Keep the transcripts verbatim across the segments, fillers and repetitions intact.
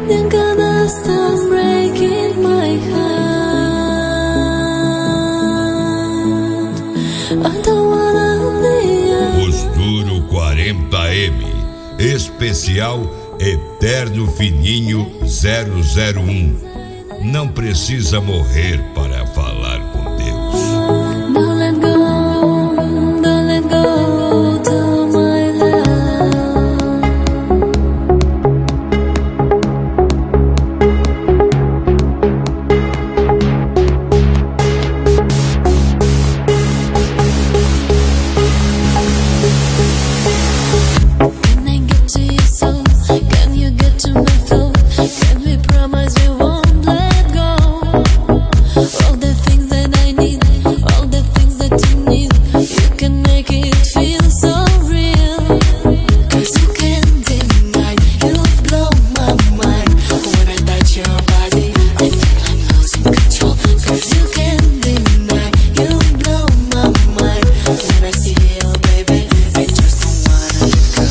Then gonna stop breaking my heart. I don't wanna be a... Os Duro quarenta M, especial Eterno Fininho zero zero um. Não precisa morrer para falar com Deus. Don't let go, don't let go to my love. Can I get to your soul? Can you get to my thought? Can we promise we won't let go? All the things that I need, all the things that you need, you can make it feel so real. Cause you can't deny, you've blown my mind. When I touch your body, I feel I'm losing control. Cause you can't deny, you've blown my mind. When I see you, baby, I just don't wanna let go.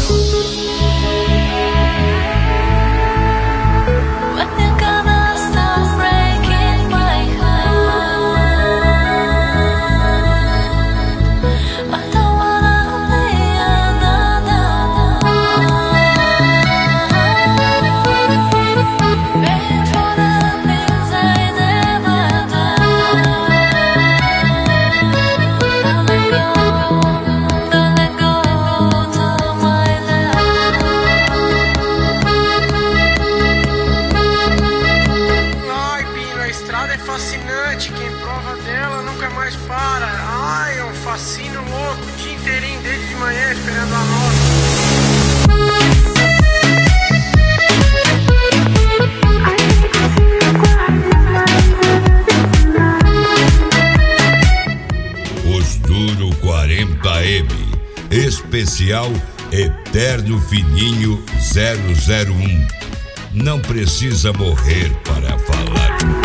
When you gonna stop breaking my heart? I don't wanna be another one. Waiting for the things I never done. Don't let go, don't let go to my love. Ai, Pino, a estrada é fascinante. Quem prova dela nunca mais para. Ai, é um fascínio louco. O dia inteirinho, desde de manhã, esperando a nota. Os Duro quarenta M, especial Eterno Fininho zero zero um. Não precisa morrer para falar com